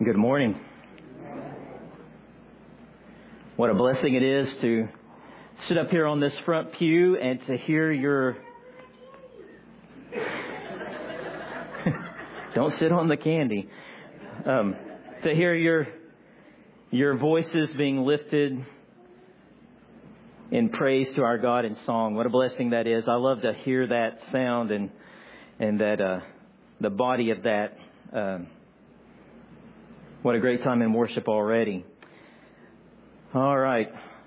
Good morning. What a blessing it is to sit up here on this front pew and to hear your... Don't sit on the candy. To hear your voices being lifted in praise to our God in song. What a blessing that is. I love to hear that sound and that the body of that. What a great time in worship already. All right.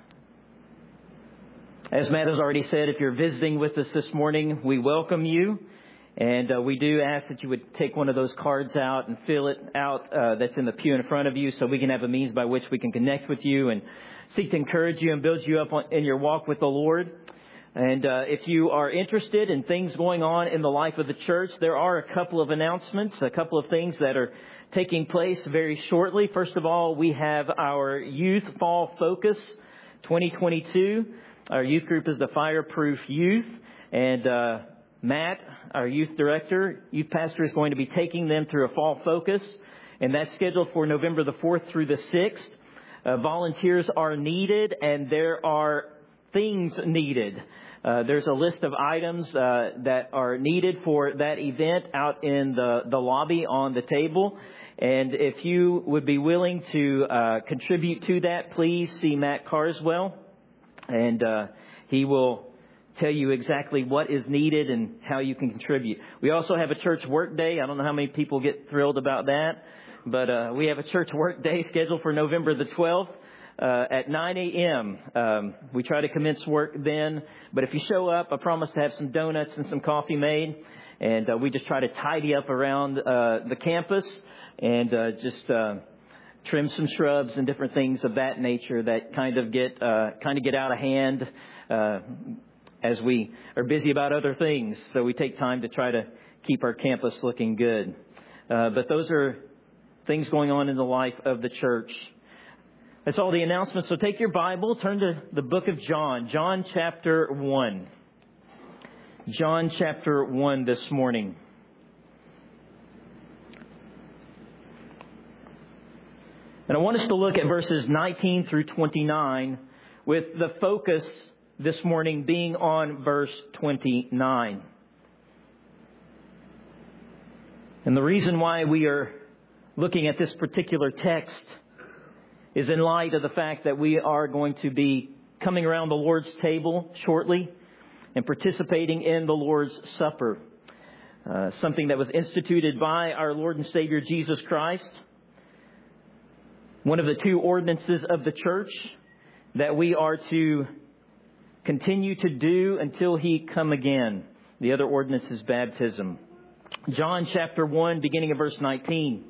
As Matt has already said, if you're visiting with us this morning, we welcome you. And we do ask that you would take one of those cards out and fill it out that's in the pew in front of you so we can have a means by which we can connect with you and seek to encourage you and build you up in your walk with the Lord. And if you are interested in things going on in the life of the church, there are a couple of announcements, a couple of things that are taking place very shortly. First of all, we have our Youth Fall Focus 2022. Our youth group is the Fireproof Youth. And Matt, our youth director, youth pastor, is going to be taking them through a fall focus. And that's scheduled for November the 4th through the 6th. Volunteers are needed and there are things needed. There's a list of items that are needed for that event out in the lobby on the table. And if you would be willing to contribute to that, please see Matt Carswell. And he will tell you exactly what is needed and how you can contribute. We also have a church work day. I don't know how many people get thrilled about that. But we have a church work day scheduled for November the 12th. At 9 a.m. We try to commence work then. But if you show up, I promise to have some donuts and some coffee made. And we just try to tidy up around the campus and just trim some shrubs and different things of that nature that kind of get out of hand as we are busy about other things. So we take time to try to keep our campus looking good. But those are things going on in the life of the church. That's all the announcements. So take your Bible, turn to the book of John, John chapter 1. John chapter 1 this morning. And I want us to look at verses 19 through 29 with the focus this morning being on verse 29. And the reason why we are looking at this particular text is in light of the fact that we are going to be coming around the Lord's table shortly and participating in the Lord's Supper, something that was instituted by our Lord and Savior Jesus Christ, one of the two ordinances of the church that we are to continue to do until He come again. The other ordinance is baptism. John chapter 1, beginning of verse 19.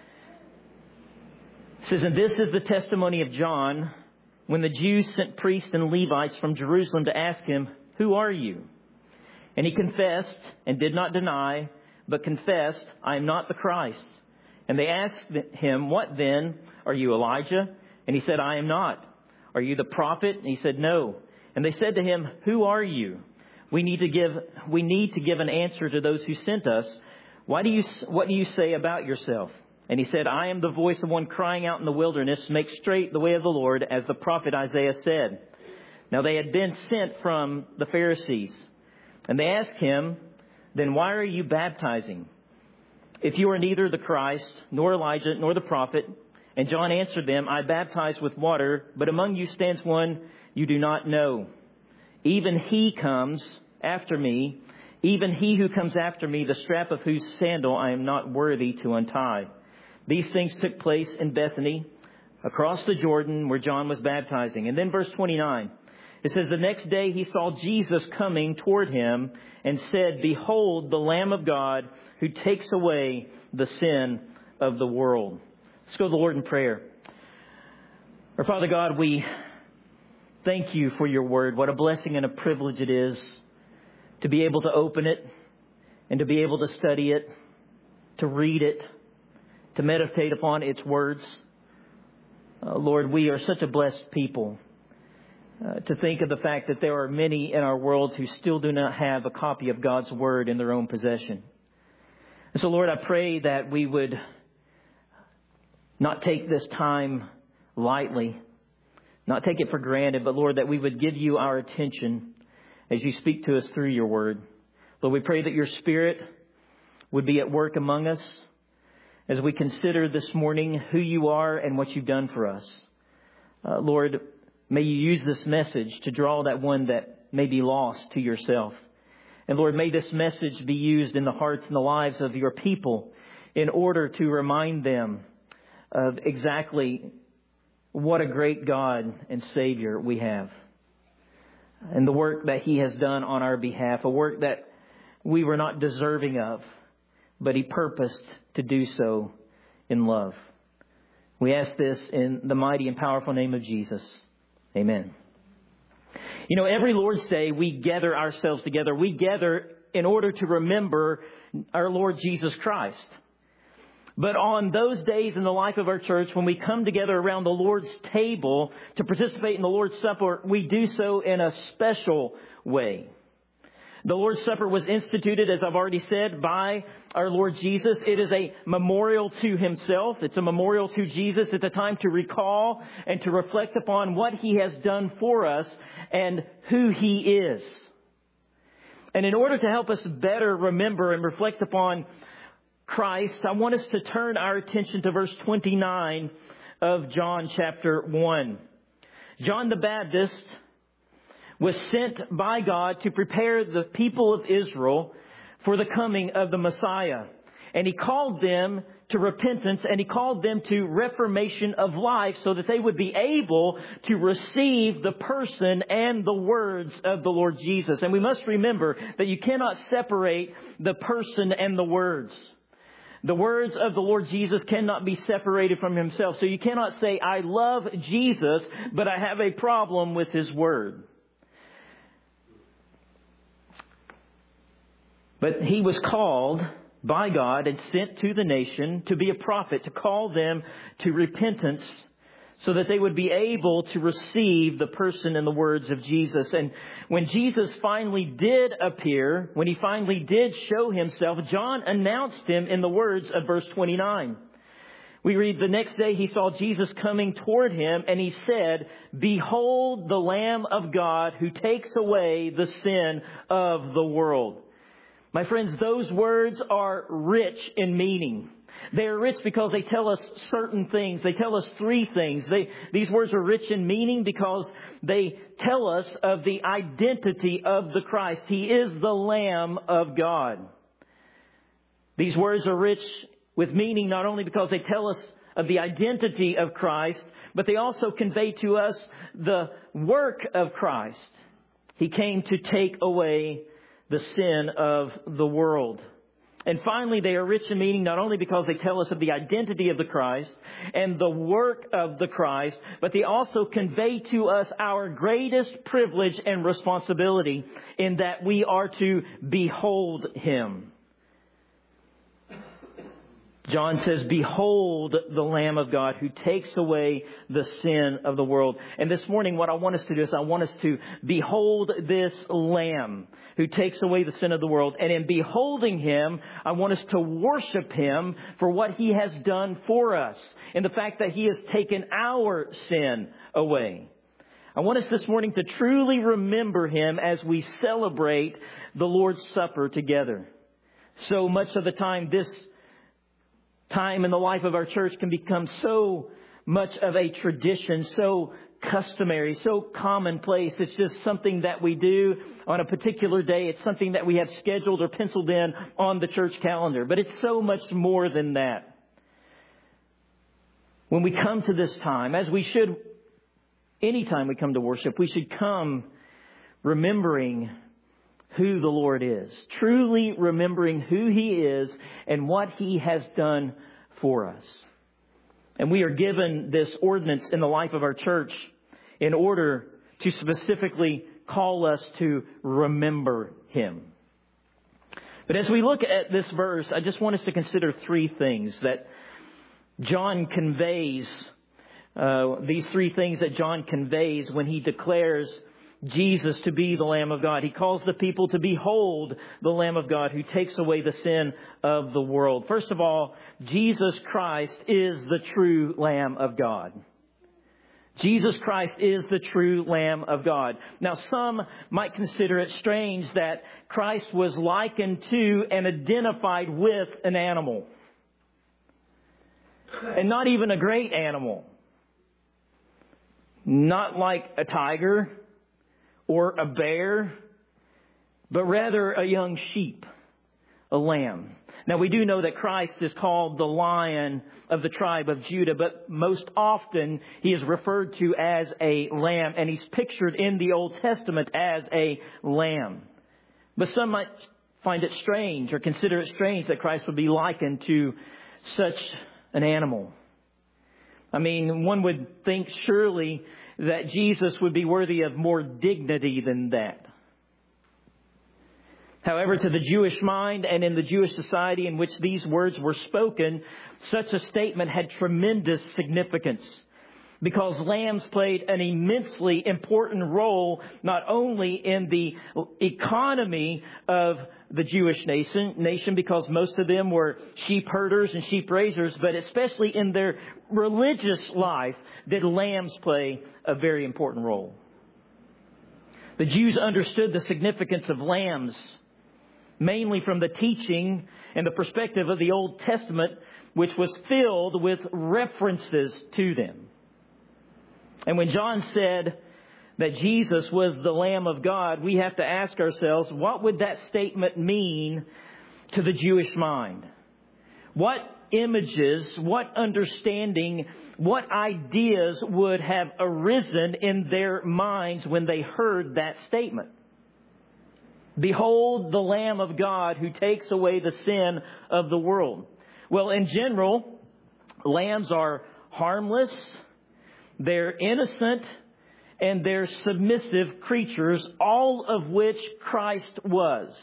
It says, "And this is the testimony of John when the Jews sent priests and Levites from Jerusalem to ask him, 'Who are you?' And he confessed and did not deny, but confessed, 'I am not the Christ.' And they asked him, 'What then? Are you Elijah?' And he said, 'I am not.' 'Are you the prophet?' And he said, 'No.' And they said to him, 'Who are you? We need to give an answer to those who sent us. What do you say about yourself?' And he said, 'I am the voice of one crying out in the wilderness, make straight the way of the Lord, as the prophet Isaiah said.' Now they had been sent from the Pharisees. And they asked him, 'Then why are you baptizing? If you are neither the Christ, nor Elijah, nor the prophet.' And John answered them, 'I baptize with water, but among you stands one you do not know. Even he comes after me, even he who comes after me, the strap of whose sandal I am not worthy to untie.' These things took place in Bethany, across the Jordan, where John was baptizing." And then verse 29, it says, "The next day he saw Jesus coming toward him and said, 'Behold, the Lamb of God who takes away the sin of the world.'" Let's go to the Lord in prayer. Our Father God, we thank you for your word. What a blessing and a privilege it is to be able to open it and to be able to study it, to read it, to meditate upon its words. Lord, we are such a blessed people to think of the fact that there are many in our world who still do not have a copy of God's Word in their own possession. And so, Lord, I pray that we would not take this time lightly, not take it for granted, but Lord, that we would give you our attention as you speak to us through your word. Lord, we pray that your Spirit would be at work among us as we consider this morning who you are and what you've done for us. Lord, may you use this message to draw that one that may be lost to yourself. And Lord, may this message be used in the hearts and the lives of your people in order to remind them of exactly what a great God and Savior we have. And the work that He has done on our behalf, a work that we were not deserving of, but He purposed to do so in love. We ask this in the mighty and powerful name of Jesus. Amen. You know, every Lord's Day, we gather ourselves together. We gather in order to remember our Lord Jesus Christ. But on those days in the life of our church, when we come together around the Lord's table to participate in the Lord's Supper, we do so in a special way. The Lord's Supper was instituted, as I've already said, by our Lord Jesus. It is a memorial to Himself. It's a memorial to Jesus. It's a time to recall and to reflect upon what He has done for us and who He is. And in order to help us better remember and reflect upon Christ, I want us to turn our attention to verse 29 of John chapter 1. John the Baptist was sent by God to prepare the people of Israel for the coming of the Messiah. And He called them to repentance, and He called them to reformation of life so that they would be able to receive the person and the words of the Lord Jesus. And we must remember that you cannot separate the person and the words. The words of the Lord Jesus cannot be separated from Himself. So you cannot say, I love Jesus, but I have a problem with His word. But He was called by God and sent to the nation to be a prophet, to call them to repentance so that they would be able to receive the person and the words of Jesus. And when Jesus finally did appear, when He finally did show Himself, John announced Him in the words of verse 29. We read, the next day He saw Jesus coming toward him, and He said, Behold the Lamb of God who takes away the sin of the world. My friends, those words are rich in meaning. They are rich because they tell us certain things. They tell us three things. These words are rich in meaning because they tell us of the identity of the Christ. He is the Lamb of God. These words are rich with meaning not only because they tell us of the identity of Christ, but they also convey to us the work of Christ. He came to take away the sin of the world. And finally, they are rich in meaning not only because they tell us of the identity of the Christ and the work of the Christ, but they also convey to us our greatest privilege and responsibility in that we are to behold Him. John says, Behold the Lamb of God who takes away the sin of the world. And this morning, what I want us to do is I want us to behold this Lamb who takes away the sin of the world. And in beholding Him, I want us to worship Him for what He has done for us and the fact that He has taken our sin away. I want us this morning to truly remember Him as we celebrate the Lord's Supper together. So much of the time, this time in the life of our church can become so much of a tradition, so customary, so commonplace. It's just something that we do on a particular day. It's something that we have scheduled or penciled in on the church calendar. But it's so much more than that. When we come to this time, as we should, anytime we come to worship, we should come remembering who the Lord is, truly remembering who He is and what He has done for us. And we are given this ordinance in the life of our church in order to specifically call us to remember Him. But as we look at this verse, I just want us to consider three things that John conveys. These three things that John conveys when he declares Jesus to be the Lamb of God. He calls the people to behold the Lamb of God who takes away the sin of the world. First of all, Jesus Christ is the true Lamb of God. Jesus Christ is the true Lamb of God. Now, some might consider it strange that Christ was likened to and identified with an animal. And not even a great animal. Not like a tiger or a bear, but rather a young sheep, a lamb. Now, we do know that Christ is called the Lion of the tribe of Judah, but most often he is referred to as a lamb, and he's pictured in the Old Testament as a lamb. But some might find it strange or consider it strange that Christ would be likened to such an animal. I mean, one would think surely that Jesus would be worthy of more dignity than that. However, to the Jewish mind and in the Jewish society in which these words were spoken, such a statement had tremendous significance because lambs played an immensely important role not only in the economy of the Jewish nation because most of them were sheep herders and sheep raisers, but especially in their religious life did lambs play a very important role. The Jews understood the significance of lambs mainly from the teaching and the perspective of the Old Testament, which was filled with references to them. And when John said that Jesus was the Lamb of God, we have to ask ourselves, what would that statement mean to the Jewish mind? What images, what understanding, what ideas would have arisen in their minds when they heard that statement? Behold the Lamb of God who takes away the sin of the world. Well, in general, lambs are harmless, they're innocent, and they're submissive creatures, all of which Christ was.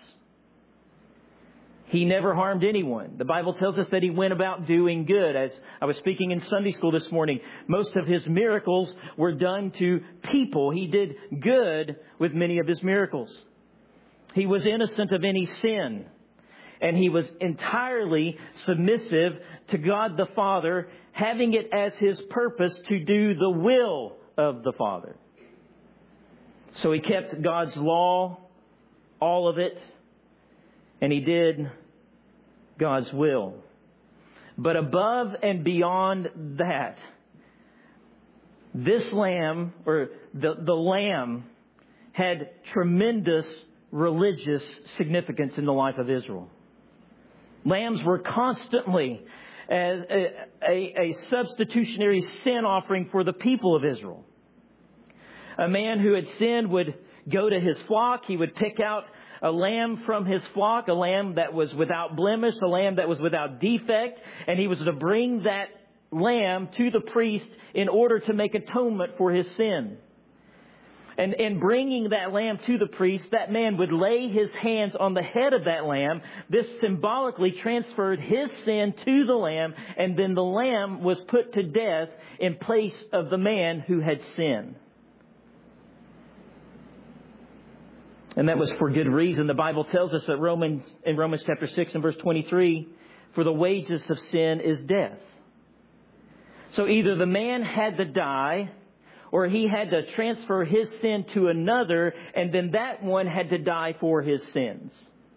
He never harmed anyone. The Bible tells us that He went about doing good. As I was speaking in Sunday school this morning, most of His miracles were done to people. He did good with many of His miracles. He was innocent of any sin, and He was entirely submissive to God the Father, having it as His purpose to do the will of the Father. So He kept God's law, all of it, and He did God's will. But above and beyond that, this lamb, or the lamb, had tremendous religious significance in the life of Israel. Lambs were constantly a substitutionary sin offering for the people of Israel. A man who had sinned would go to his flock. He would pick out a lamb from his flock, a lamb that was without blemish, a lamb that was without defect, and he was to bring that lamb to the priest in order to make atonement for his sin. And in bringing that lamb to the priest, that man would lay his hands on the head of that lamb. This symbolically transferred his sin to the lamb, and then the lamb was put to death in place of the man who had sinned. And that was for good reason. The Bible tells us that in Romans chapter 6 and verse 23, for the wages of sin is death. So either the man had to die, or he had to transfer his sin to another, and then that one had to die for his sins.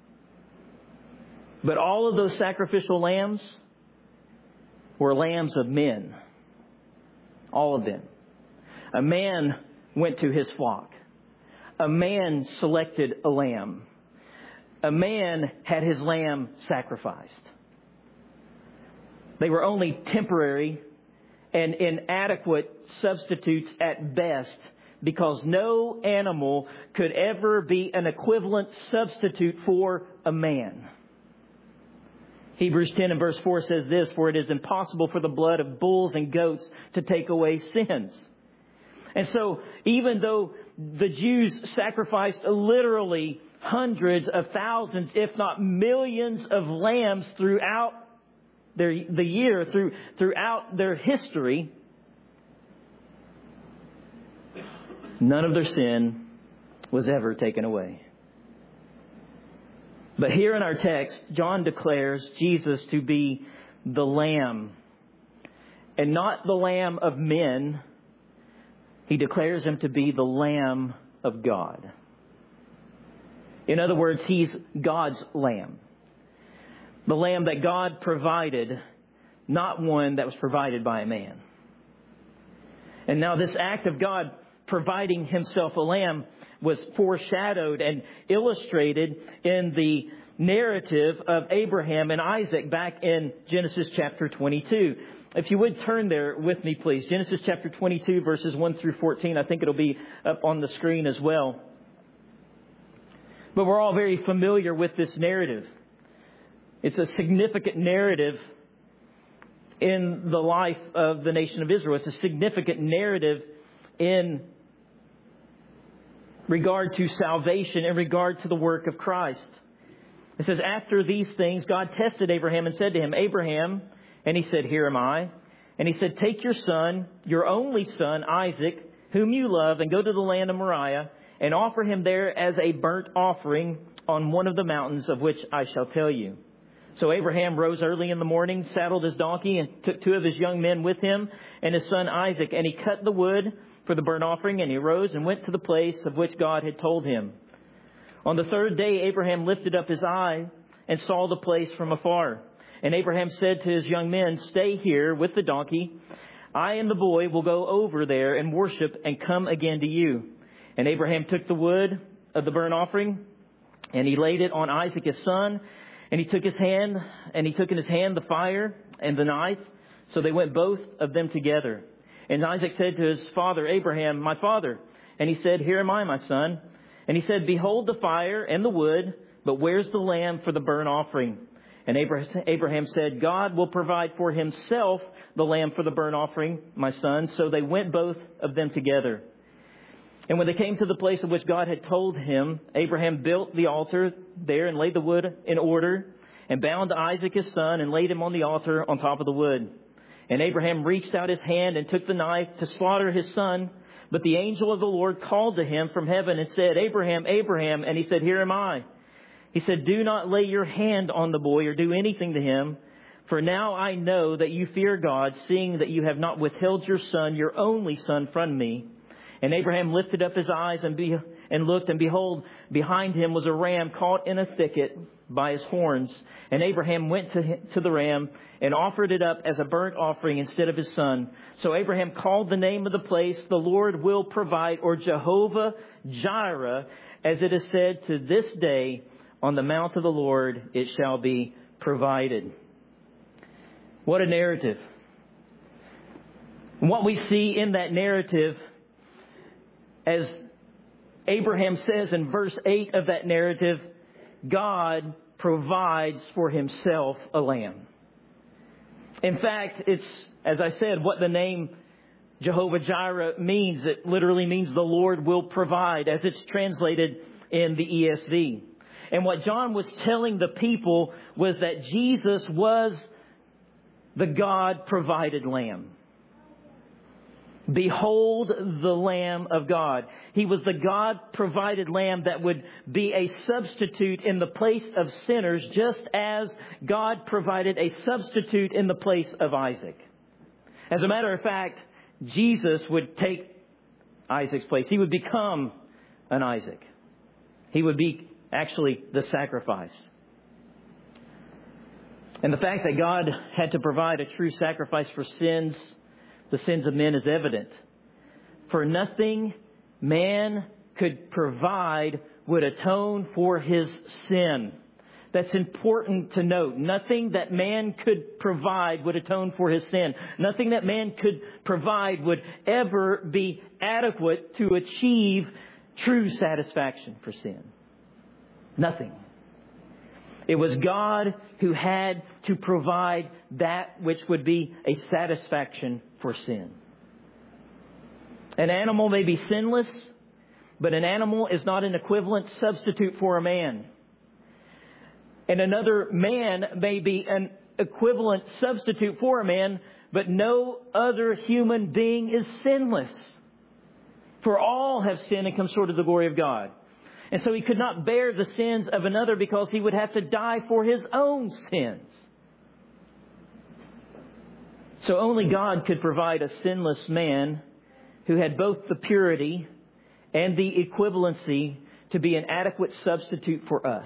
But all of those sacrificial lambs were lambs of men. All of them. A man went to his flock. A man selected a lamb. A man had his lamb sacrificed. They were only temporary and inadequate substitutes at best, because no animal could ever be an equivalent substitute for a man. Hebrews 10 and verse 4 says this, for it is impossible for the blood of bulls and goats to take away sins. And so even though the Jews sacrificed literally hundreds of thousands, if not millions of lambs throughout the year, throughout their history, none of their sin was ever taken away. But here in our text, John declares Jesus to be the Lamb, and not the Lamb of men. He declares him to be the Lamb of God. In other words, he's God's Lamb. The Lamb that God provided, not one that was provided by a man. And now this act of God providing himself a lamb was foreshadowed and illustrated in the narrative of Abraham and Isaac back in Genesis chapter 22. If you would turn there with me, please. Genesis chapter 22, verses 1 through 14. I think it'll be up on the screen as well. But we're all very familiar with this narrative. It's a significant narrative in the life of the nation of Israel. It's a significant narrative in regard to salvation, in regard to the work of Christ. It says, after these things, God tested Abraham and said to him, Abraham, and he said, here am I. And he said, take your son, your only son, Isaac, whom you love, and go to the land of Moriah, and offer him there as a burnt offering on one of the mountains of which I shall tell you. So Abraham rose early in the morning, saddled his donkey, and took 2 of his young men with him and his son Isaac. And he cut the wood for the burnt offering, and he rose and went to the place of which God had told him. On the 3rd day, Abraham lifted up his eye and saw the place from afar. And Abraham said to his young men, stay here with the donkey. I and the boy will go over there and worship and come again to you. And Abraham took the wood of the burnt offering, and he laid it on Isaac his son. And he took in his hand the fire and the knife. So they went both of them together. And Isaac said to his father, Abraham, my father. And he said, here am I, my son. And he said, behold the fire and the wood, but where's the lamb for the burnt offering? And Abraham said, God will provide for himself the lamb for the burnt offering, my son. So they went both of them together. And when they came to the place of which God had told him, Abraham built the altar there and laid the wood in order, and bound Isaac his son and laid him on the altar on top of the wood. And Abraham reached out his hand and took the knife to slaughter his son. But the angel of the Lord called to him from heaven and said, Abraham, Abraham. And he said, here am I. He said, do not lay your hand on the boy or do anything to him. For now I know that you fear God, seeing that you have not withheld your son, your only son, from me. And Abraham lifted up his eyes and looked, and behold, behind him was a ram caught in a thicket by his horns. And Abraham went to the ram and offered it up as a burnt offering instead of his son. So Abraham called the name of the place, the Lord will provide, or Jehovah Jireh, as it is said, to this day, on the mount of the Lord it shall be provided. What a narrative. What we see in that narrative, as Abraham says in verse 8 of that narrative, God provides for himself a lamb. In fact, it's, as I said, what the name Jehovah Jireh means. It literally means the Lord will provide, as it's translated in the ESV. And what John was telling the people was that Jesus was the God-provided lamb. Behold the Lamb of God. He was the God-provided Lamb that would be a substitute in the place of sinners, just as God provided a substitute in the place of Isaac. As a matter of fact, Jesus would take Isaac's place. He would become an Isaac. He would be actually the sacrifice. And the fact that God had to provide a true sacrifice for sins, the sins of men, is evident. For nothing man could provide would atone for his sin. That's important to note. Nothing that man could provide would atone for his sin. Nothing that man could provide would ever be adequate to achieve true satisfaction for sin. Nothing. It was God who had to provide that which would be a satisfaction for sin. An animal may be sinless, but an animal is not an equivalent substitute for a man. And another man may be an equivalent substitute for a man, but no other human being is sinless. For all have sinned and come short of the glory of God. And so He could not bear the sins of another because He would have to die for His own sins. So only God could provide a sinless man who had both the purity and the equivalency to be an adequate substitute for us.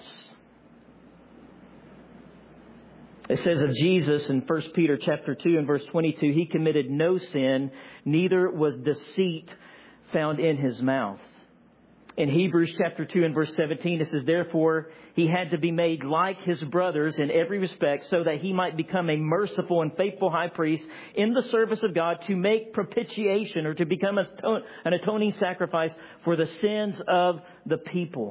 It says of Jesus in 1 Peter chapter 2 and verse 22, He committed no sin, neither was deceit found in His mouth. In Hebrews chapter 2 and verse 17, it says, therefore, He had to be made like His brothers in every respect so that He might become a merciful and faithful high priest in the service of God to make propitiation or to become an atoning sacrifice for the sins of the people.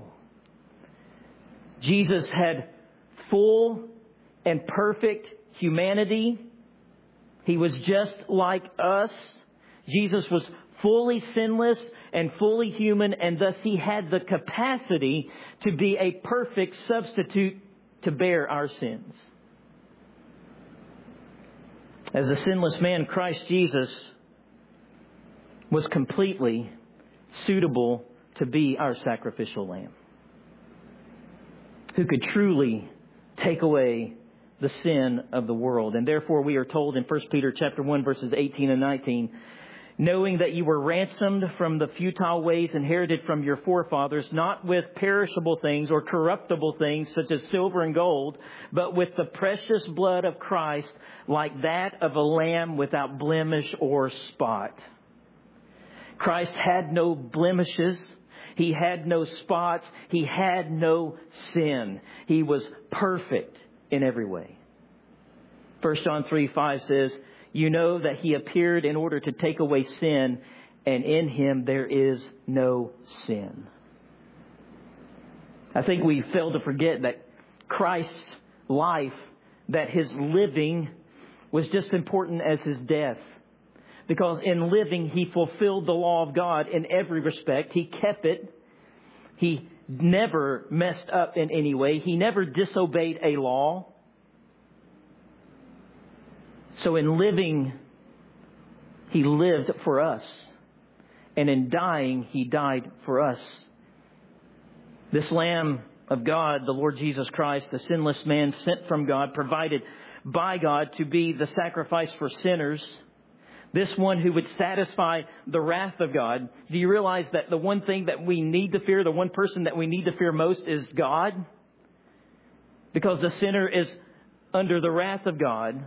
Jesus had full and perfect humanity. He was just like us. Jesus was fully sinless and fully human, and thus He had the capacity to be a perfect substitute to bear our sins. As a sinless man, Christ Jesus was completely suitable to be our sacrificial lamb, who could truly take away the sin of the world. And therefore we are told in 1 Peter chapter 1 verses 18 and 19, knowing that you were ransomed from the futile ways inherited from your forefathers, not with perishable things or corruptible things such as silver and gold, but with the precious blood of Christ, like that of a lamb without blemish or spot. Christ had no blemishes. He had no spots. He had no sin. He was perfect in every way. 1 John 3:5 says, you know that He appeared in order to take away sin, and in Him there is no sin. I think we fail to forget that Christ's life, that His living was just important as His death. Because in living, He fulfilled the law of God in every respect. He kept it. He never messed up in any way. He never disobeyed a law. So in living, He lived for us. And in dying, He died for us. This Lamb of God, the Lord Jesus Christ, the sinless man sent from God, provided by God to be the sacrifice for sinners. This one who would satisfy the wrath of God. Do you realize that the one thing that we need to fear, the one person that we need to fear most is God? Because the sinner is under the wrath of God.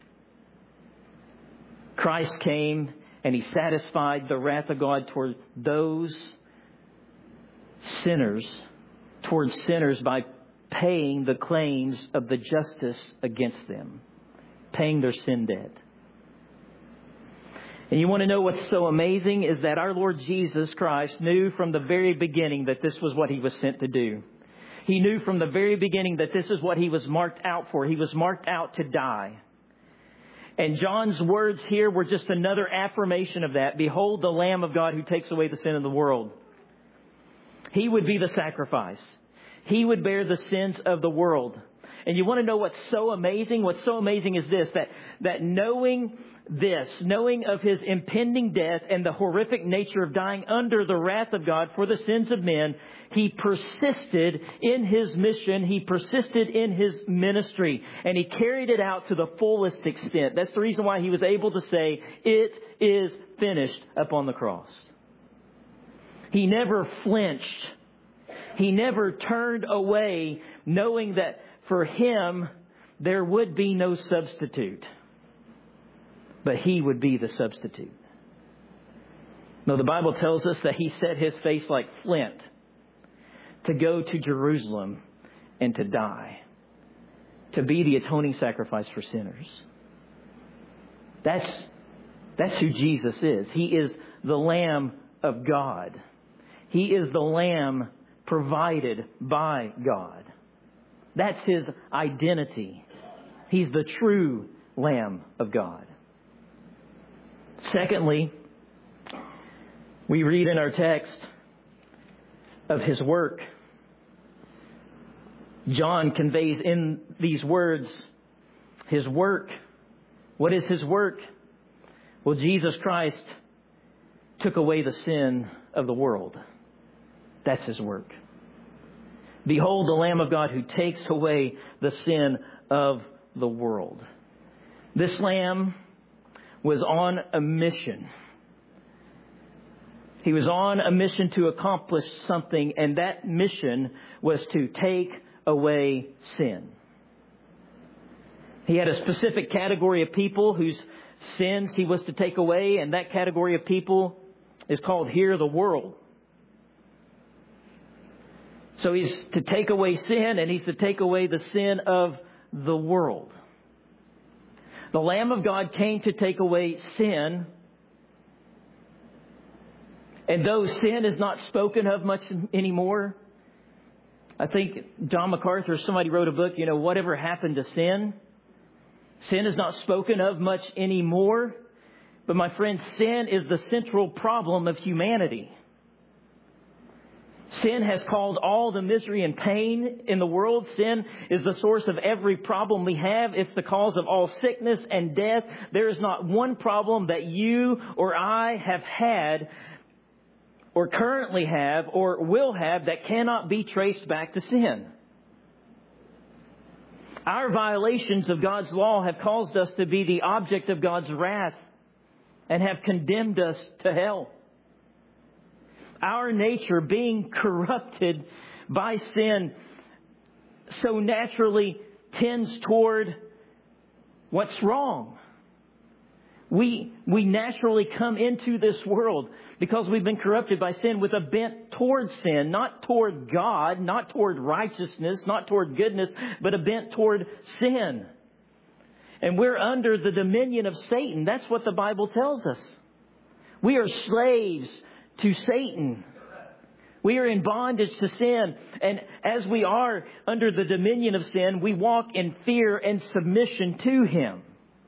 Christ came and He satisfied the wrath of God toward those sinners, towards sinners by paying the claims of the justice against them, paying their sin debt. And you want to know what's so amazing is that our Lord Jesus Christ knew from the very beginning that this was what He was sent to do. He knew from the very beginning that this is what He was marked out for. He was marked out to die. And John's words here were just another affirmation of that. Behold the Lamb of God who takes away the sin of the world. He would be the sacrifice. He would bear the sins of the world. And you want to know what's so amazing? What's so amazing is this, that knowing of His impending death and the horrific nature of dying under the wrath of God for the sins of men, He persisted in His mission. He persisted in His ministry, and He carried it out to the fullest extent. That's the reason why He was able to say, it is finished upon the cross. He never flinched. He never turned away, knowing that for Him there would be no substitute. But He would be the substitute. No, the Bible tells us that He set His face like flint to go to Jerusalem and to die, to be the atoning sacrifice for sinners. That's who Jesus is. He is the Lamb of God. He is the Lamb provided by God. That's His identity. He's the true Lamb of God. Secondly, we read in our text of His work. John conveys in these words His work. What is His work? Well, Jesus Christ took away the sin of the world. That's His work. Behold the Lamb of God who takes away the sin of the world. This Lamb was on a mission. He was on a mission to accomplish something, and that mission was to take away sin. He had a specific category of people whose sins he was to take away, and that category of people is called here the world. So he's to take away sin, and he's to take away the sin of the world. The Lamb of God came to take away sin. And though sin is not spoken of much anymore, I think John MacArthur, somebody wrote a book, Whatever Happened to Sin? Sin is not spoken of much anymore. But my friends, sin is the central problem of humanity. Sin has caused all the misery and pain in the world. Sin is the source of every problem we have. It's the cause of all sickness and death. There is not one problem that you or I have had or currently have or will have that cannot be traced back to sin. Our violations of God's law have caused us to be the object of God's wrath and have condemned us to hell. Our nature, being corrupted by sin, so naturally tends toward what's wrong. We naturally come into this world because we've been corrupted by sin with a bent toward sin, not toward God, not toward righteousness, not toward goodness, but a bent toward sin. And we're under the dominion of Satan. That's what the Bible tells us. We are slaves to Satan. We are in bondage to sin. And as we are under the dominion of sin, we walk in fear and submission to him.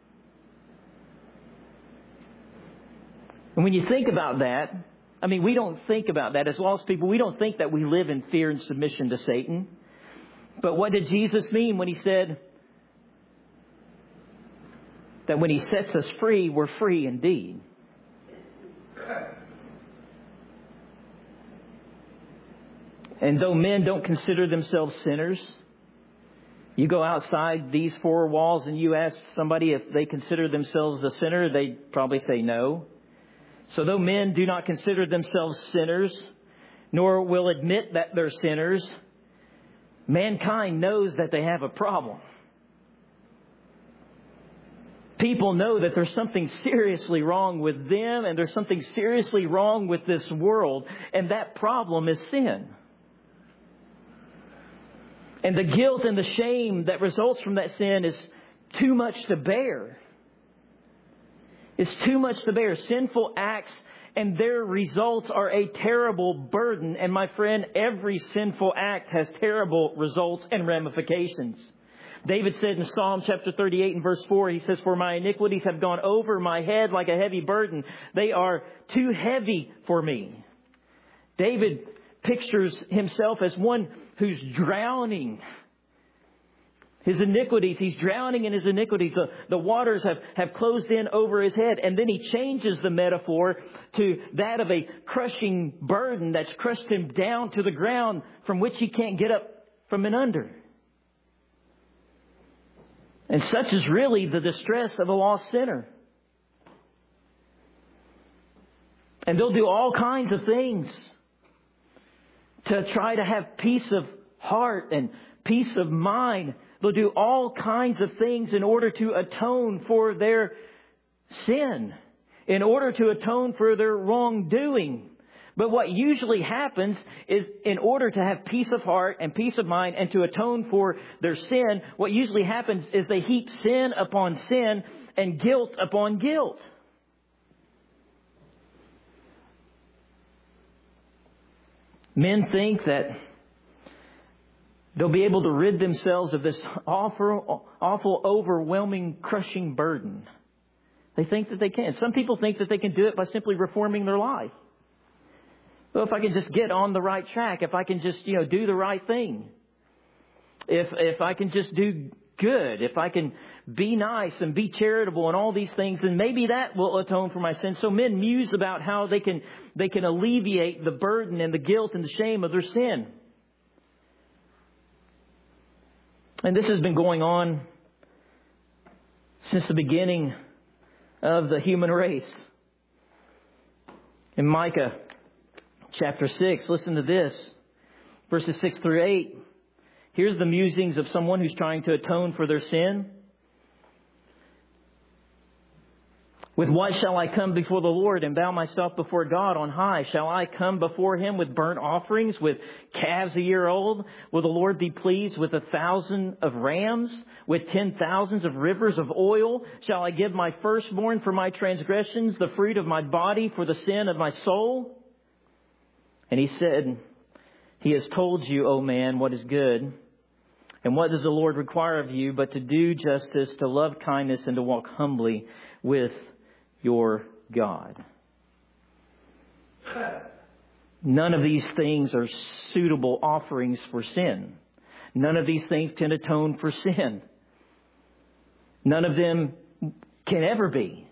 And when you think about that, we don't think about that. As lost people, we don't think that we live in fear and submission to Satan. But what did Jesus mean when he said that when he sets us free, we're free indeed? And though men don't consider themselves sinners, you go outside these four walls and you ask somebody if they consider themselves a sinner, they'd probably say no. So though men do not consider themselves sinners, nor will admit that they're sinners, mankind knows that they have a problem. People know that there's something seriously wrong with them, and there's something seriously wrong with this world, and that problem is sin. And the guilt and the shame that results from that sin is too much to bear. It's too much to bear. Sinful acts and their results are a terrible burden. And my friend, every sinful act has terrible results and ramifications. David said in Psalm chapter 38 and verse 4, he says, "For my iniquities have gone over my head like a heavy burden. They are too heavy for me." David pictures himself as one who's drowning his iniquities. He's drowning in his iniquities. The waters have closed in over his head. And then he changes the metaphor to that of a crushing burden that's crushed him down to the ground from which he can't get up from and under. And such is really the distress of a lost sinner. And they'll do all kinds of things to try to have peace of heart and peace of mind. They'll do all kinds of things in order to atone for their sin, in order to atone for their wrongdoing. But what usually happens is, in order to have peace of heart and peace of mind and to atone for their sin, what usually happens is they heap sin upon sin and guilt upon guilt. Men think that they'll be able to rid themselves of this awful, overwhelming, crushing burden. They think that they can. Some people think that they can do it by simply reforming their life. Well, if I can just get on the right track, if I can just, do the right thing, if I can just do good, if I can be nice and be charitable and all these things, then maybe that will atone for my sin. So men muse about how they can alleviate the burden and the guilt and the shame of their sin. And this has been going on since the beginning of the human race. In Micah chapter 6, listen to this. Verses 6 through 8. Here's the musings of someone who's trying to atone for their sin. With what shall I come before the Lord and bow myself before God on high? Shall I come before Him with burnt offerings, with calves a year old? Will the Lord be pleased with 1,000 of rams, with 10,000s of rivers of oil? Shall I give my firstborn for my transgressions, the fruit of my body for the sin of my soul? And He said, He has told you, O man, what is good. And what does the Lord require of you but to do justice, to love kindness, and to walk humbly with your God? None of these things are suitable offerings for sin. None of these things can atone for sin. None of them can ever be.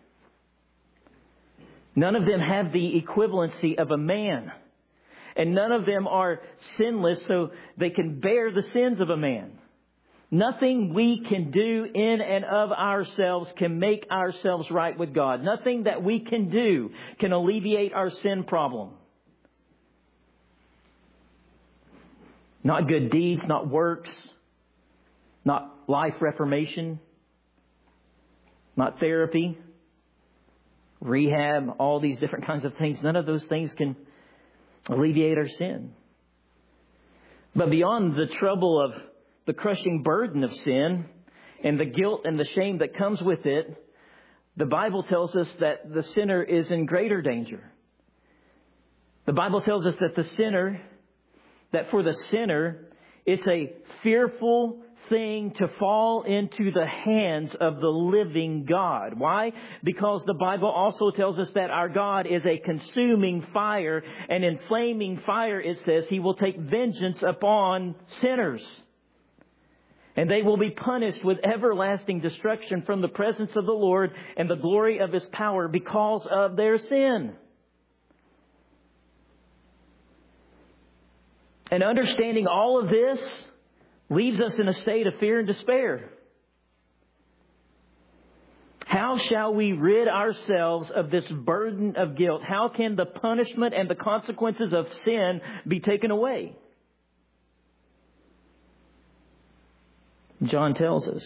None of them have the equivalency of a man. And none of them are sinless so they can bear the sins of a man. Nothing we can do in and of ourselves can make ourselves right with God. Nothing that we can do can alleviate our sin problem. Not good deeds, not works, not life reformation, not therapy, rehab, all these different kinds of things. None of those things can alleviate our sin. But beyond the trouble of the crushing burden of sin and the guilt and the shame that comes with it, the Bible tells us that the sinner is in greater danger. The Bible tells us that for the sinner, it's a fearful thing to fall into the hands of the living God. Why? Because the Bible also tells us that our God is a consuming fire, and in flaming fire, it says, He will take vengeance upon sinners. And they will be punished with everlasting destruction from the presence of the Lord and the glory of His power because of their sin. And understanding all of this leaves us in a state of fear and despair. How shall we rid ourselves of this burden of guilt? How can the punishment and the consequences of sin be taken away? John tells us,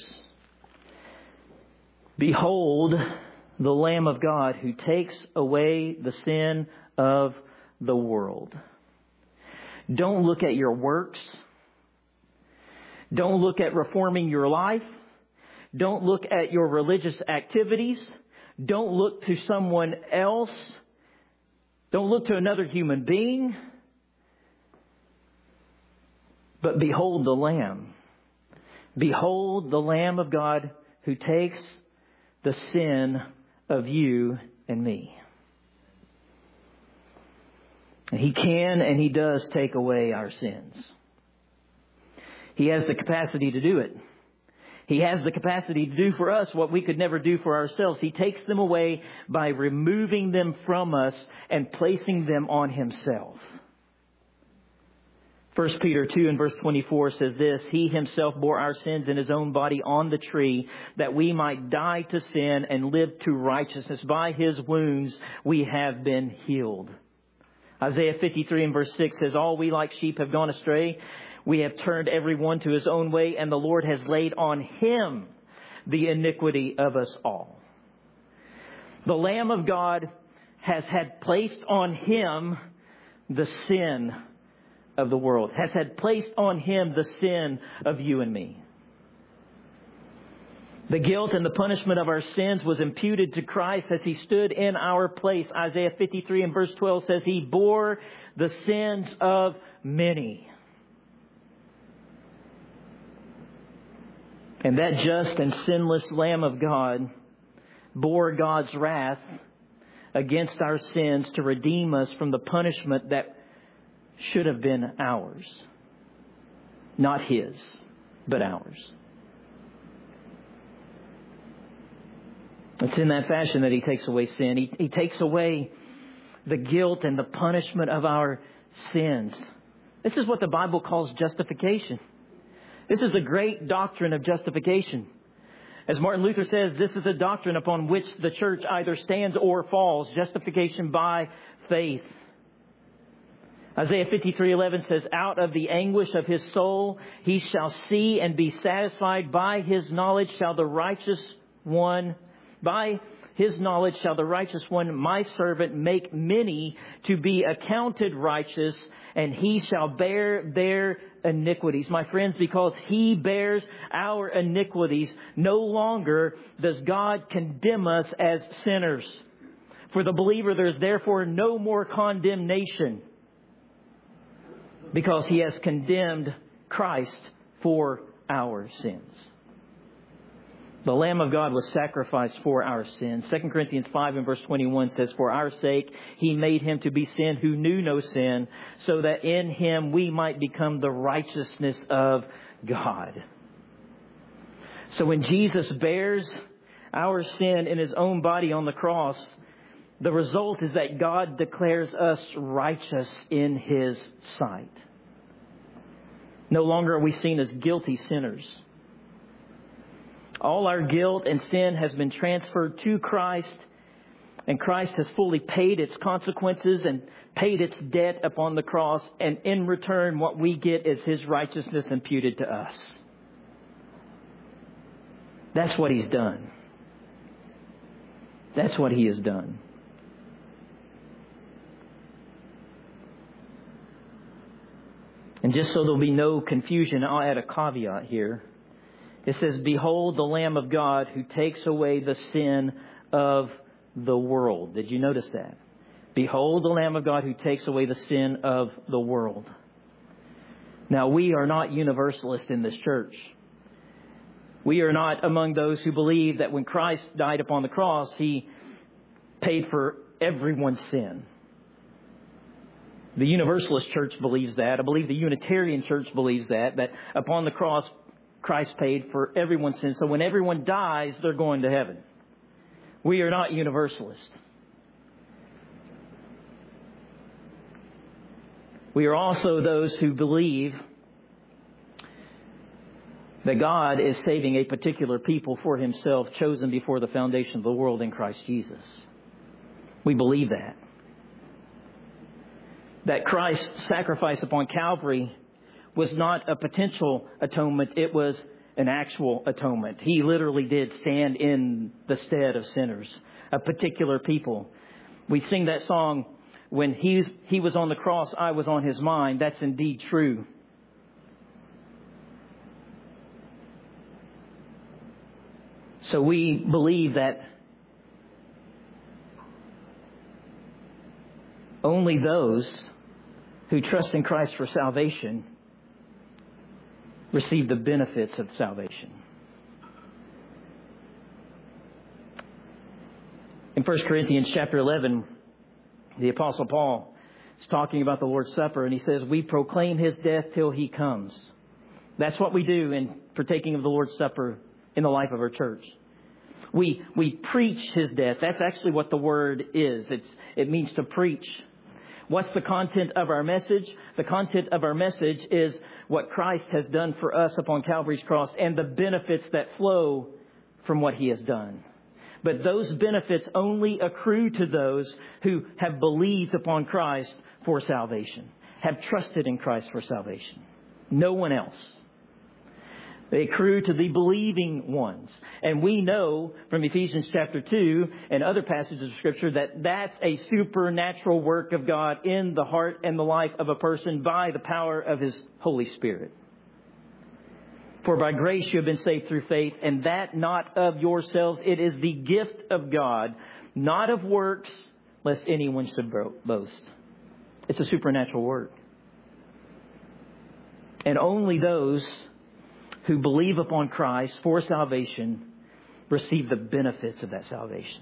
Behold the Lamb of God who takes away the sin of the world. Don't look at your works. Don't look at reforming your life. Don't look at your religious activities. Don't look to someone else. Don't look to another human being. But behold the Lamb. Behold the Lamb of God who takes the sin of you and me. And He can and He does take away our sins. He has the capacity to do it. He has the capacity to do for us what we could never do for ourselves. He takes them away by removing them from us and placing them on Himself. 1 Peter 2 and verse 24 says this, He Himself bore our sins in His own body on the tree, that we might die to sin and live to righteousness. By His wounds we have been healed. Isaiah 53 and verse 6 says, All we like sheep have gone astray. We have turned every one to his own way, and the Lord has laid on Him the iniquity of us all. The Lamb of God has had placed on Him the sin of the world, has had placed on Him the sin of you and me. The guilt and the punishment of our sins was imputed to Christ as He stood in our place. Isaiah 53 and verse 12 says He bore the sins of many. And that just and sinless Lamb of God bore God's wrath against our sins to redeem us from the punishment that should have been ours. Not His, but ours. It's in that fashion that He takes away sin. He takes away the guilt and the punishment of our sins. This is what the Bible calls justification. This is the great doctrine of justification. As Martin Luther says, this is a doctrine upon which the church either stands or falls. Justification by faith. Isaiah 53:11 says, out of the anguish of his soul he shall see and be satisfied. By his knowledge shall the righteous one, my servant, make many to be accounted righteous, and he shall bear their iniquities. My friends, because he bears our iniquities, no longer does God condemn us as sinners. For the believer, there is therefore no more condemnation, because he has condemned Christ for our sins. The Lamb of God was sacrificed for our sins. 2 Corinthians 5 and verse 21 says, for our sake he made him to be sin who knew no sin, so that in him we might become the righteousness of God. So when Jesus bears our sin in his own body on the cross, the result is that God declares us righteous in his sight. No longer are we seen as guilty sinners. All our guilt and sin has been transferred to Christ, and Christ has fully paid its consequences and paid its debt upon the cross. And in return, what we get is his righteousness imputed to us. That's what he's done. That's what he has done. And just so there'll be no confusion, I'll add a caveat here. It says, behold the Lamb of God who takes away the sin of the world. Did you notice that? Behold the Lamb of God who takes away the sin of the world. Now, we are not universalists in this church. We are not among those who believe that when Christ died upon the cross, he paid for everyone's sin. The Universalist church believes that. I believe the Unitarian church believes that upon the cross, Christ paid for everyone's sin. So when everyone dies, they're going to heaven. We are not Universalists. We are also those who believe that God is saving a particular people for himself, chosen before the foundation of the world in Christ Jesus. We believe that. That Christ's sacrifice upon Calvary was not a potential atonement. It was an actual atonement. He literally did stand in the stead of sinners, a particular people. We sing that song, when he was on the cross, I was on his mind. That's indeed true. So we believe that only those who trust in Christ for salvation receive the benefits of salvation. In 1 Corinthians chapter 11, the Apostle Paul is talking about the Lord's Supper, and he says, we proclaim his death till he comes. That's what we do in partaking of the Lord's Supper in the life of our church. We preach his death. That's actually what the word is. It means to preach. What's the content of our message? The content of our message is what Christ has done for us upon Calvary's cross and the benefits that flow from what he has done. But those benefits only accrue to those who have believed upon Christ for salvation, have trusted in Christ for salvation. No one else. They accrue to the believing ones. And we know from Ephesians chapter 2 and other passages of Scripture that that's a supernatural work of God in the heart and the life of a person by the power of his Holy Spirit. For by grace you have been saved through faith, and that not of yourselves. It is the gift of God, not of works, lest anyone should boast. It's a supernatural work. And only those who believe upon Christ for salvation receive the benefits of that salvation.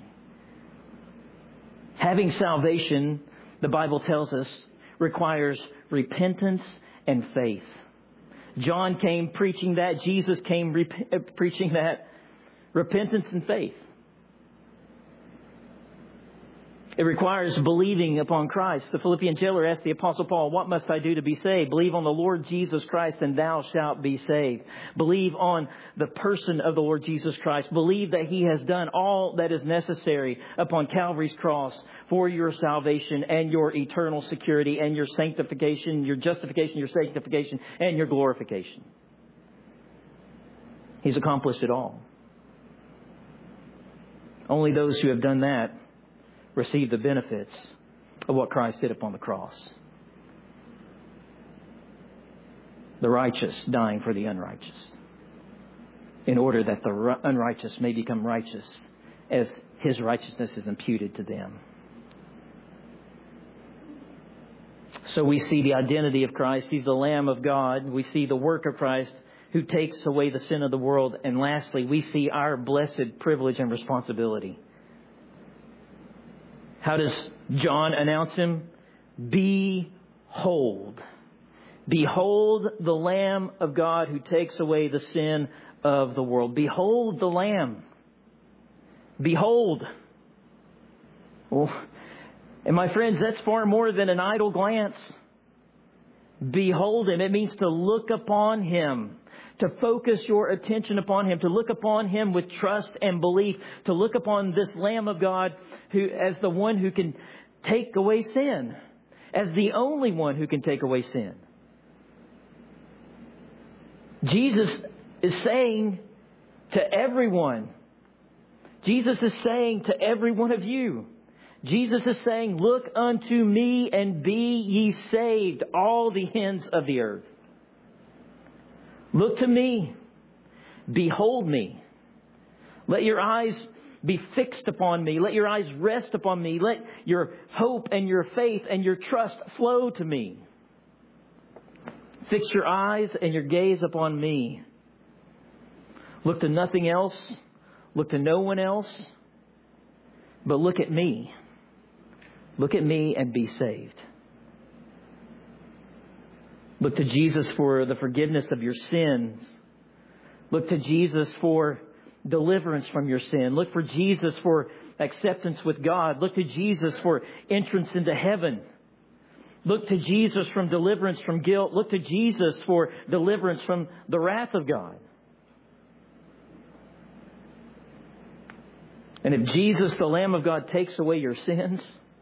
Having salvation, the Bible tells us, requires repentance and faith. John came preaching that. Jesus came preaching that. Repentance and faith. It requires believing upon Christ. The Philippian jailer asked the Apostle Paul, "What must I do to be saved?" "Believe on the Lord Jesus Christ and thou shalt be saved." Believe on the person of the Lord Jesus Christ. Believe that He has done all that is necessary upon Calvary's cross for your salvation and your eternal security and your sanctification, your justification, your sanctification, and your glorification. He's accomplished it all. Only those who have done that receive the benefits of what Christ did upon the cross. The righteous dying for the unrighteous, in order that the unrighteous may become righteous as His righteousness is imputed to them. So we see the identity of Christ. He's the Lamb of God. We see the work of Christ who takes away the sin of the world. And lastly, we see our blessed privilege and responsibility. How does John announce Him? Behold. Behold the Lamb of God who takes away the sin of the world. Behold the Lamb. Behold. Well, and my friends, that's far more than an idle glance. Behold Him. It means to look upon Him. To focus your attention upon Him. To look upon Him with trust and belief. To look upon this Lamb of God who, as the one who can take away sin. As the only one who can take away sin. Jesus is saying to everyone. Jesus is saying to every one of you. Jesus is saying, "Look unto me and be ye saved, all the ends of the earth." Look to me. Behold me. Let your eyes be fixed upon me. Let your eyes rest upon me. Let your hope and your faith and your trust flow to me. Fix your eyes and your gaze upon me. Look to nothing else. Look to no one else. But look at me. Look at me and be saved. Look to Jesus for the forgiveness of your sins. Look to Jesus for deliverance from your sin. Look for Jesus for acceptance with God. Look to Jesus for entrance into heaven. Look to Jesus from deliverance from guilt. Look to Jesus for deliverance from the wrath of God. And if Jesus, the Lamb of God, takes away your sins,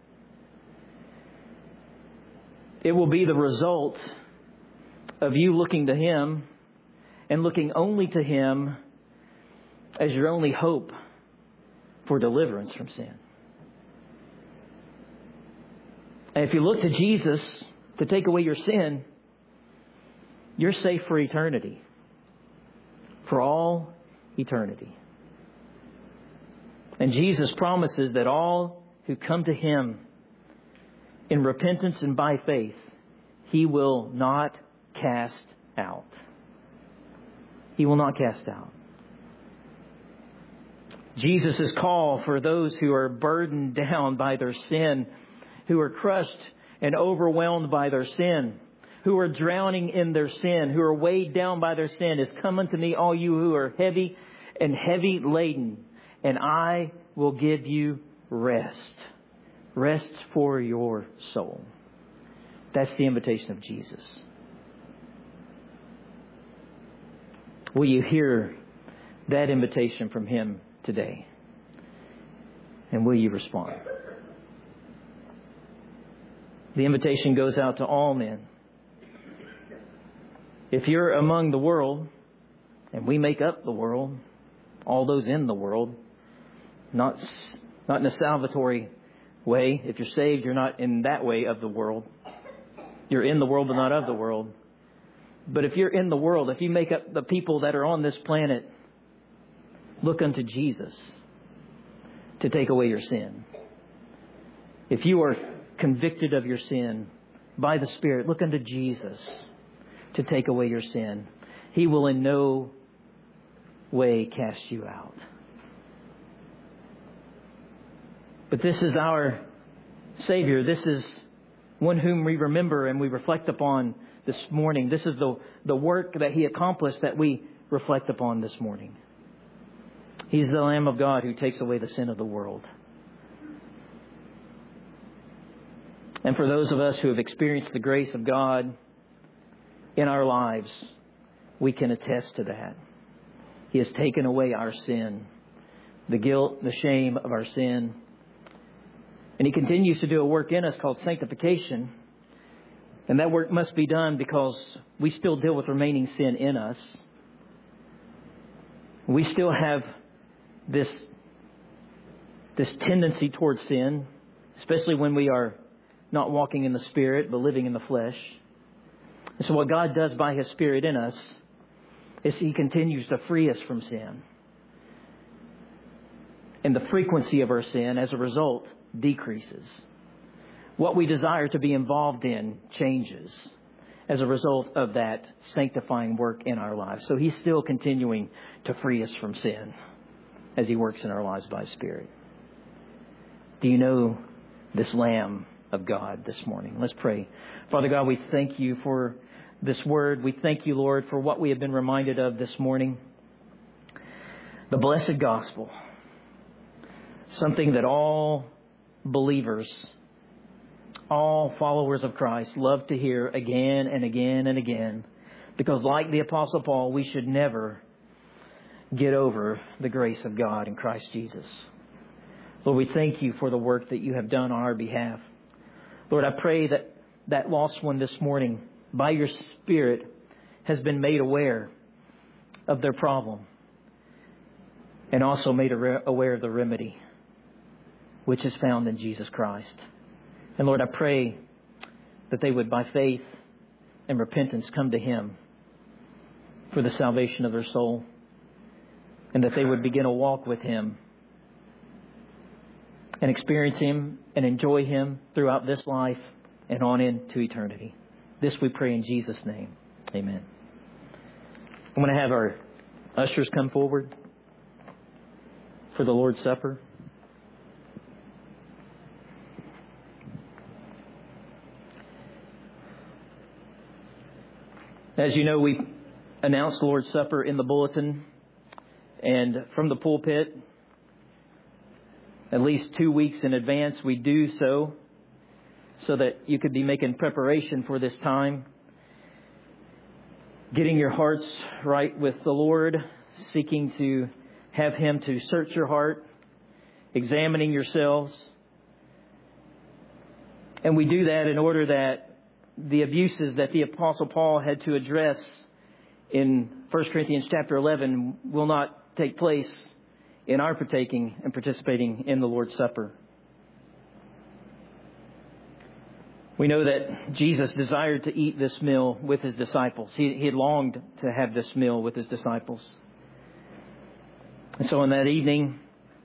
it will be the result of you looking to Him and looking only to Him as your only hope for deliverance from sin. And if you look to Jesus to take away your sin, you're safe for eternity. For all eternity. And Jesus promises that all who come to Him in repentance and by faith, He will not cast out. He will not cast out. Jesus' call for those who are burdened down by their sin, who are crushed and overwhelmed by their sin, who are drowning in their sin, who are weighed down by their sin, is, "Come unto me, all you who are heavy and heavy laden, and I will give you rest." Rest for your soul. That's the invitation of Jesus. Will you hear that invitation from Him today? And will you respond? The invitation goes out to all men. If you're among the world, and we make up the world, all those in the world, not in a salvatory way. If you're saved, you're not in that way of the world. You're in the world, but not of the world. But if you're in the world, if you make up the people that are on this planet, look unto Jesus to take away your sin. If you are convicted of your sin by the Spirit, look unto Jesus to take away your sin. He will in no way cast you out. But this is our Savior. This is one whom we remember and we reflect upon this morning. This is the work that He accomplished that we reflect upon this morning. He's the Lamb of God who takes away the sin of the world. And for those of us who have experienced the grace of God in our lives, we can attest to that. He has taken away our sin, the guilt, the shame of our sin. And He continues to do a work in us called sanctification. And that work must be done because we still deal with remaining sin in us. We still have this tendency towards sin, especially when we are not walking in the Spirit, but living in the flesh. And so what God does by His Spirit in us is He continues to free us from sin. And the frequency of our sin, as a result, decreases. What we desire to be involved in changes as a result of that sanctifying work in our lives. So He's still continuing to free us from sin as He works in our lives by His Spirit. Do you know this Lamb of God this morning? Let's pray. Father God, we thank You for this word. We thank You, Lord, for what we have been reminded of this morning. The blessed gospel. Something that all believers, all followers of Christ love to hear again and again and again. Because like the Apostle Paul, we should never get over the grace of God in Christ Jesus. Lord, we thank You for the work that You have done on our behalf. Lord, I pray that that lost one this morning, by Your Spirit, has been made aware of their problem and also made aware of the remedy, which is found in Jesus Christ. And Lord, I pray that they would, by faith and repentance, come to Him for the salvation of their soul, and that they would begin a walk with Him and experience Him and enjoy Him throughout this life and on into eternity. This we pray in Jesus' name. Amen. I'm going to have our ushers come forward for the Lord's Supper. As you know, we announced the Lord's Supper in the bulletin and from the pulpit at least 2 weeks in advance. We do so that you could be making preparation for this time, getting your hearts right with the Lord, seeking to have Him to search your heart, examining yourselves. And we do that in order that the abuses that the Apostle Paul had to address in 1 Corinthians chapter 11 will not take place in our partaking and participating in the Lord's Supper. We know that Jesus desired to eat this meal with His disciples. He had longed to have this meal with His disciples. And so on that evening,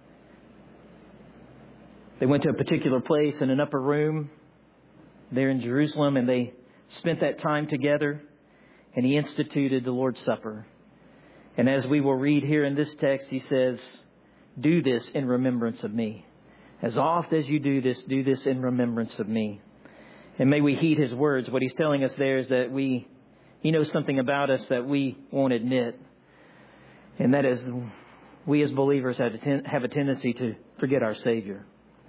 they went to a particular place in an upper room there in Jerusalem, and they spent that time together, and He instituted the Lord's Supper. And as we will read here in this text, He says, "Do this in remembrance of me. As oft as you do this in remembrance of me." And may we heed His words. What He's telling us there is that He knows something about us that we won't admit. And that is, we as believers have a tendency to forget our Savior.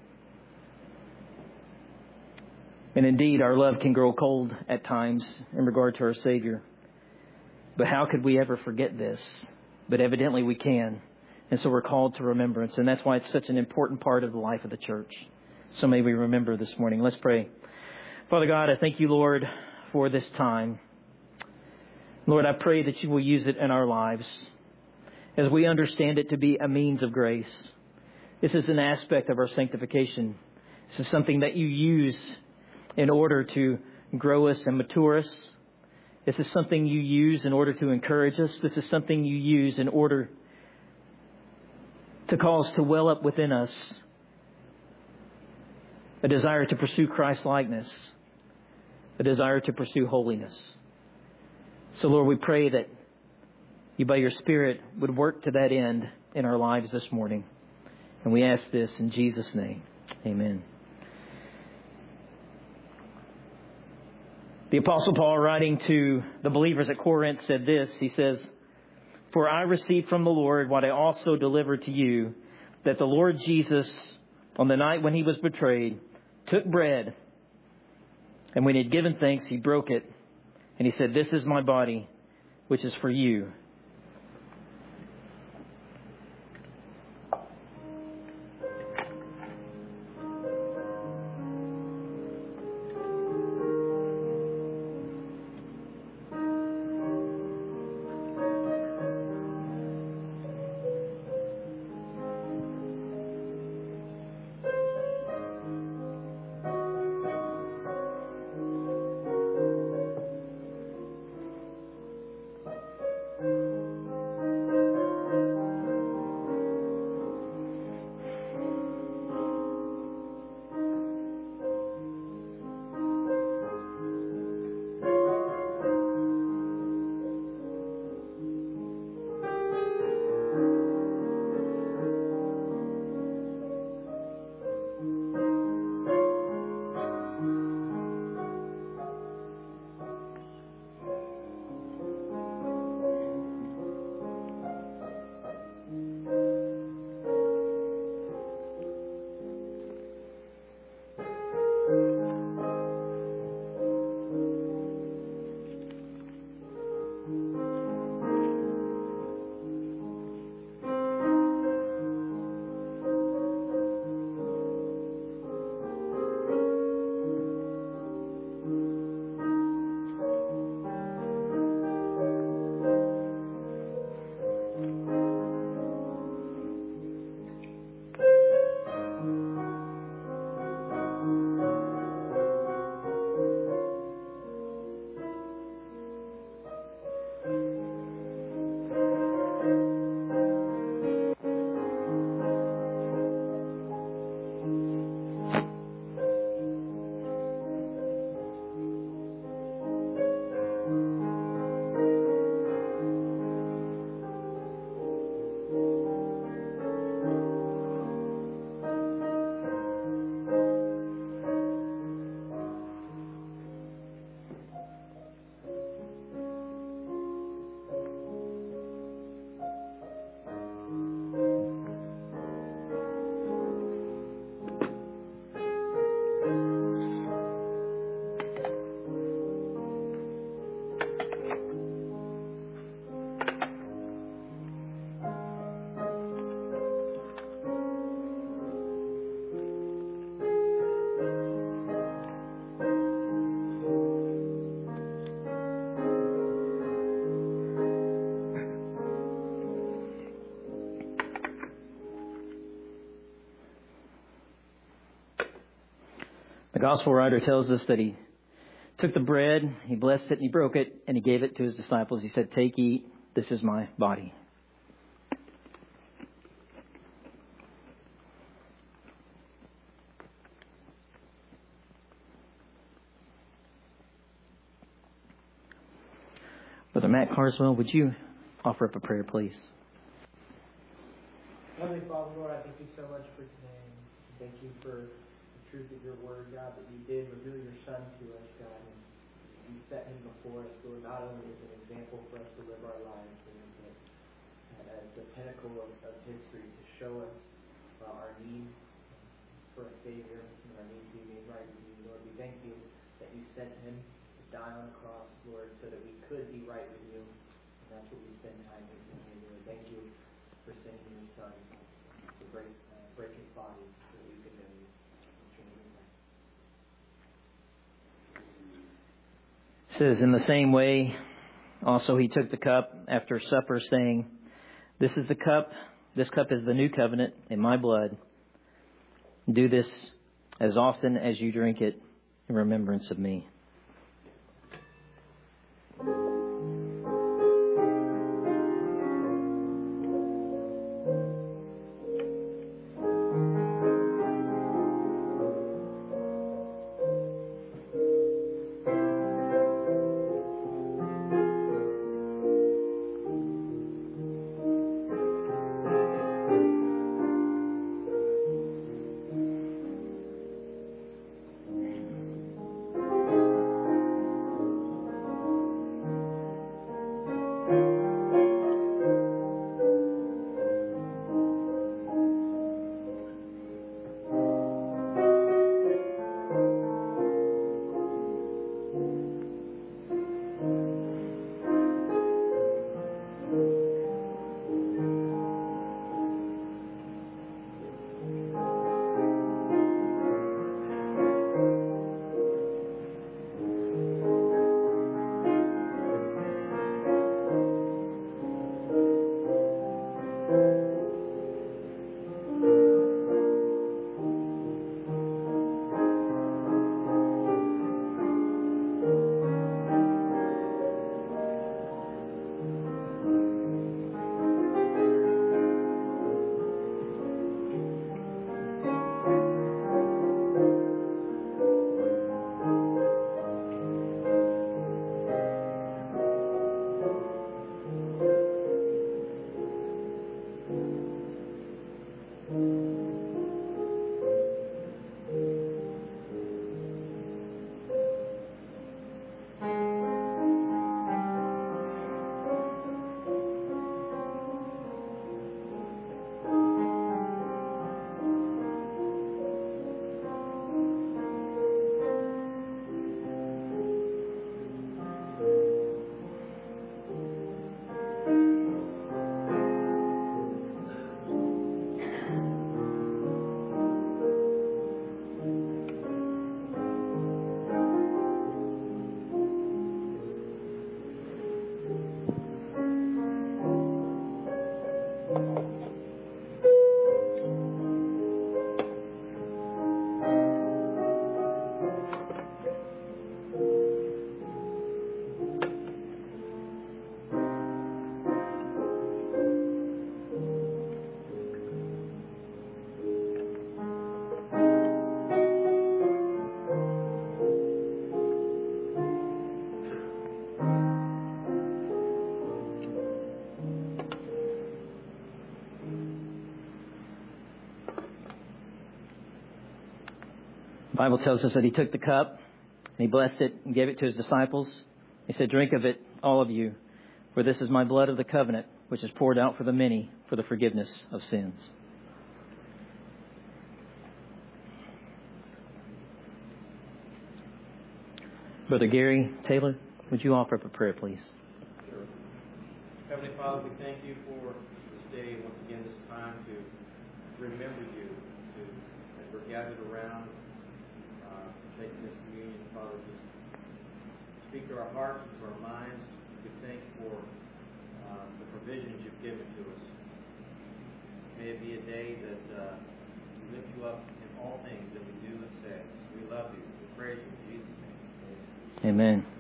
And indeed, our love can grow cold at times in regard to our Savior. But how could we ever forget this? But evidently we can. And so we're called to remembrance. And that's why it's such an important part of the life of the church. So may we remember this morning. Let's pray. Father God, I thank You, Lord, for this time. Lord, I pray that You will use it in our lives as we understand it to be a means of grace. This is an aspect of our sanctification. This is something that You use in order to grow us and mature us. This is something You use in order to encourage us. This is something You use in order to cause to well up within us a desire to pursue Christ-likeness, a desire to pursue holiness. So, Lord, we pray that You, by Your Spirit, would work to that end in our lives this morning. And we ask this in Jesus' name. Amen. The Apostle Paul, writing to the believers at Corinth, said this. He says, "For I received from the Lord what I also delivered to you, that the Lord Jesus, on the night when He was betrayed, took bread, And when he had given thanks, he broke it. And he said, "This is my body, which is for you. The gospel writer tells us that he took the bread, he blessed it, and he broke it, and he gave it to his disciples. He said, "Take, eat, this is my body." Brother Matt Carswell, would you offer up a prayer, please? Heavenly Father, Lord, I thank you so much for today. Thank you for the truth of your word, God, that you did reveal your Son to us, God. And you set him before us, Lord, not only as an example for us to live our lives, but as the pinnacle of history to show us our need for a Savior and our need to be made right with you. Lord, we thank you that you sent him to die on the cross, Lord, so that we could be right with you. And that's what we spend time with today, Lord. Thank you for sending your Son to break his body so that we could know you. It says, in the same way, also he took the cup after supper, saying, this cup is the new covenant in my blood. Do this as often as you drink it in remembrance of me. The Bible tells us that He took the cup and He blessed it and gave it to His disciples. He said, "Drink of it, all of you, for this is my blood of the covenant, which is poured out for the many for the forgiveness of sins." Brother Gary Taylor, would you offer up a prayer, please? Sure. Heavenly Father, we thank you for this day, once again, this time to remember you, as we're gathered around, taking this communion. Father, just speak to our hearts and to our minds. We thank you for the provisions you've given to us. May it be a day that we lift you up in all things that we do and say. We love you. We praise you in Jesus' name. Amen.